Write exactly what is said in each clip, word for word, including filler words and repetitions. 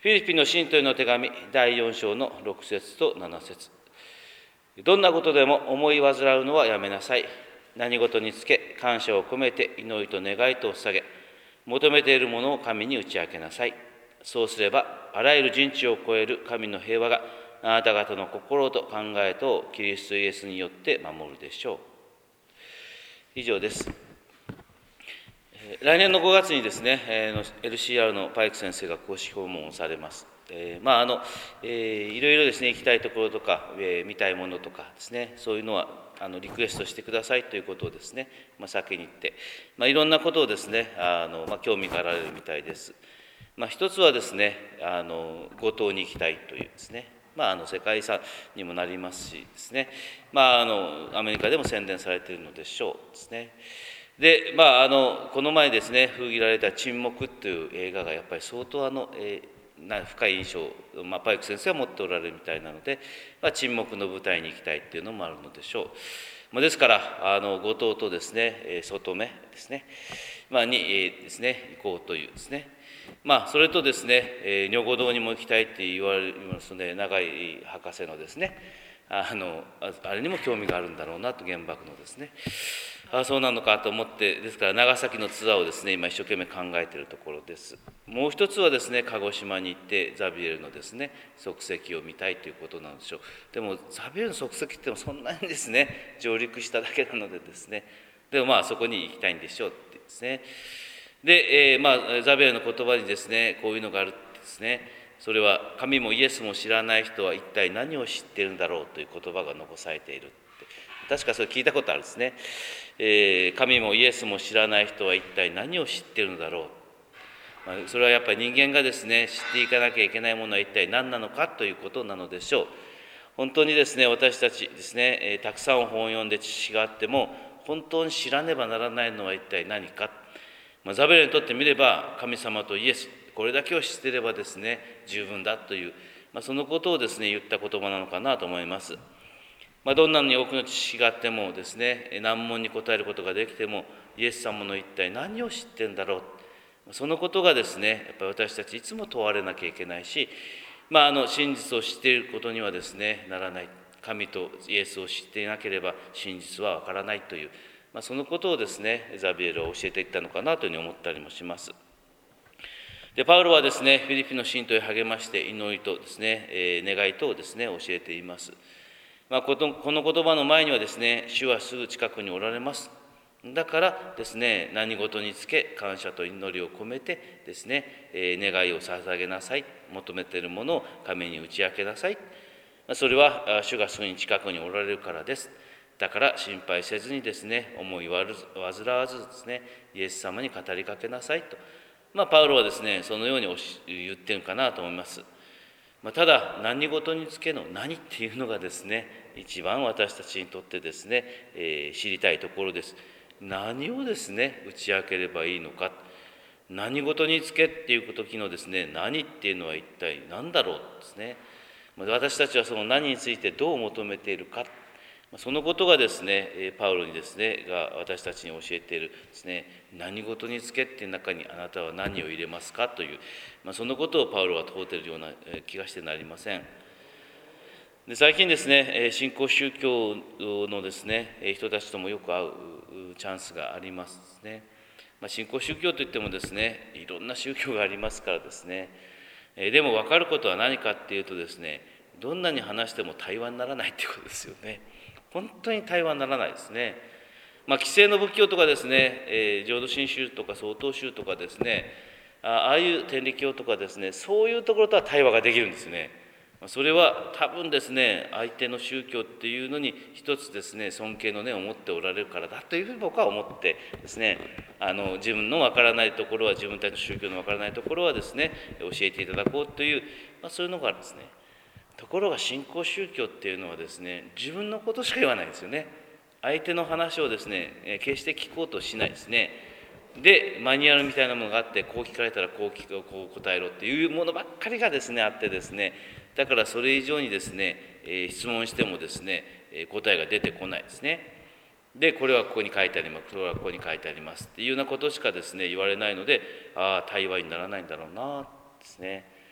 フィリピンの信徒への手紙だいよん章のろく節となな節。どんなことでも思い煩うのはやめなさい。何事につけ感謝を込めて祈りと願いとを捧げ、求めているものを神に打ち明けなさい。そうすればあらゆる人知を超える神の平和があなた方の心と考えとをキリストイエスによって守るでしょう。以上です。来年のごがつにですね、エルシーアール のパイク先生が公式訪問をされます。えー、まああの、えー、いろいろですね、行きたいところとか、えー、見たいものとかですね、そういうのはあのリクエストしてくださいということをですね、まあ、先に言って、まあ、いろんなことをですね、あの、まあ、興味があられるみたいです。まあ、一つはですね、あの五島に行きたいというですね、まあ、あの世界遺産にもなりますしですね、まあ、あのアメリカでも宣伝されているのでしょうですね。で、まあ、あのこの前ですね、封切られた沈黙という映画がやっぱり相当あの、えー、な深い印象を、まあ、パイク先生は持っておられるみたいなので、まあ、沈黙の舞台に行きたいっていうのもあるのでしょう。まあ、ですからあの後藤とですね、外目ですね、まあ、に、えー、ですね、行こうというですね、まあ、それとですね、えー、如御堂にも行きたいって言われますので、永井博士のですね、あのあれにも興味があるんだろうなと、原爆のですね、ああそうなのかと思って、ですから長崎のツアーをですね、今一生懸命考えているところです。もう一つはですね、鹿児島に行ってザビエルのですね、足跡を見たいということなんでしょう。でもザビエルの足跡ってもそんなにですね、上陸しただけなのでですね、でもまあそこに行きたいんでしょうってですね。で、えー、まあザビエルの言葉にですね、こういうのがあるってですね、それは神もイエスも知らない人は一体何を知っているんだろうという言葉が残されている。確かそれ聞いたことあるんですね。えー、神もイエスも知らない人は一体何を知っているのだろう。まあ、それはやっぱり人間がですね、知っていかなきゃいけないものは一体何なのかということなのでしょう。本当にですね、私たちですね、えー、たくさん本を読んで知識があっても、本当に知らねばならないのは一体何か。まあ、ザベルにとってみれば、神様とイエス、これだけを知っていればですね、十分だという、まあ、そのことをですね、言った言葉なのかなと思います。まあ、どんなに多くの知識があってもですね、難問に答えることができても、イエス様の一体何を知ってるんだろう。そのことがですね、やっぱり私たちいつも問われなきゃいけないし、まあ、あの真実を知っていることにはですね、ならない。神とイエスを知っていなければ真実はわからないという、まあ、そのことをですね、ザビエルは教えていったのかなというふうに思ったりもします。で、パウロはですね、フィリピンの信徒へ励まして祈りとですね、えー、願いとをですね、教えています。まあ、この言葉の前にはですね、主はすぐ近くにおられます。だからですね、何事につけ感謝と祈りを込めてですね、えー、願いを捧げなさい。求めているものを神に打ち明けなさい。それは主がすぐに近くにおられるからです。だから心配せずにですね、思い煩わずですね、イエス様に語りかけなさいと。まあ、パウロはですね、そのように言ってるかなと思います。まあ、ただ何事につけの何っていうのがですね、一番私たちにとってですね、えー、知りたいところです。何をですね、打ち明ければいいのか。何事につけっていう時のですね、何っていうのは一体何だろうですね。私たちはその何についてどう求めているか。そのことがですね、パウロにですね、が私たちに教えているですね、何事につけっていう中にあなたは何を入れますかという、まあ、そのことをパウロは問うているような気がしてなりません。で、最近ですね、新興宗教のですね、人たちともよく会うチャンスがありますですね。まあ、新興宗教といってもですね、いろんな宗教がありますからですね、でも分かることは何かっていうとですね、どんなに話しても対話にならないっていうことですよね。本当に対話にならないですね。まあ、既成の仏教とかですね、えー、浄土真宗とか曹洞宗とかですね、ああいう天理教とかですね、そういうところとは対話ができるんですね。それは多分ですね、相手の宗教っていうのに一つですね、尊敬の念を持っておられるからだというふうに僕は思ってですね、あの自分のわからないところは、自分たちの宗教のわからないところはですね、教えていただこうという、まあ、そういうのがあるんですね。ところが新興宗教っていうのはですね、自分のことしか言わないんですよね。相手の話をですね、決して聞こうとしないですね。で、マニュアルみたいなものがあって、こう聞かれたらこう聞く、こう答えろっていうものばっかりがですね、あってですね、だからそれ以上にですね、えー、質問してもですね、答えが出てこないですね。で、これはここに書いてあります、これはここに書いてありますっていうようなことしかですね、言われないので、ああ、対話にならないんだろうなですね。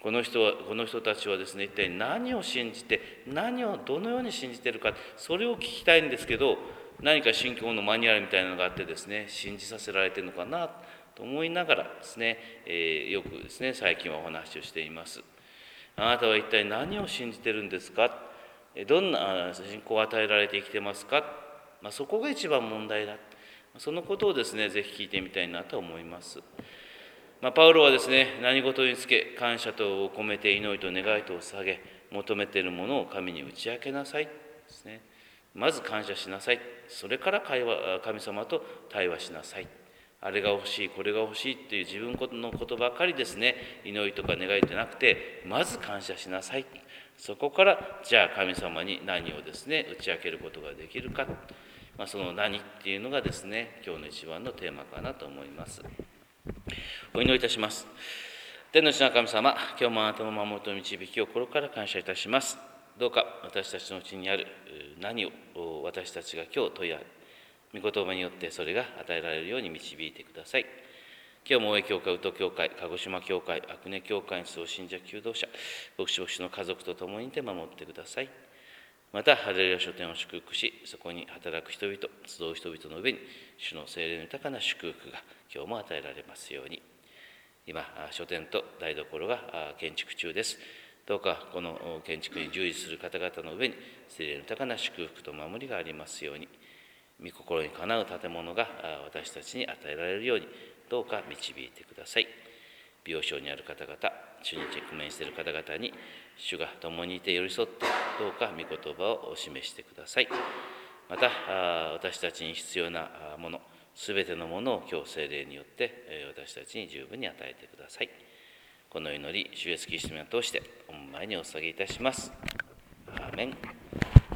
この人はこの人たちはですね、一体何を信じて、何をどのように信じているか、それを聞きたいんですけど、何か信仰のマニュアルみたいなのがあってですね、信じさせられているのかなと思いながらですね、えー、よくですね、最近はお話をしています。あなたは一体何を信じているんですか、どんな信仰を与えられて生きてますか、まあ、そこが一番問題だ。そのことをですね、ぜひ聞いてみたいなと思います。まあ、パウロはですね、何事につけ感謝とを込めて祈りと願いとを捧げ、求めているものを神に打ち明けなさいですね。まず感謝しなさい。それから会話神様と対話しなさい。あれが欲しい、これが欲しいっていう自分のことばかりですね、祈りとか願いじゃなくて、まず感謝しなさい。そこからじゃあ神様に何をですね、打ち明けることができるか、まあ、その何っていうのがですね、今日の一番のテーマかなと思います。お祈りいたします。天の地の神様、今日もあなたの守りと導きを心から感謝いたします。どうか私たちのうちにある何を私たちが今日問い合う、御言葉によってそれが与えられるように導いてください。今日も大江教会、宇都教会、鹿児島教会、阿久根教会にそう信者求道者、牧師牧師の家族と共にいて守ってください。また、ハレルヤ書店を祝福し、そこに働く人々、集う人々の上に、主の聖霊の豊かな祝福が今日も与えられますように。今、書店と台所が建築中です。どうかこの建築に従事する方々の上に、聖霊の豊かな祝福と守りがありますように。御心にかなう建物が私たちに与えられるように、どうか導いてください。病床にある方々、主に直面している方々に、主が共にいて寄り添って、どうか御言葉を示してください。また、私たちに必要なもの、すべてのものを今日聖霊によって私たちに十分に与えてください。この祈り、主イエスキリストに通して、御前にお捧げいたします。アーメン。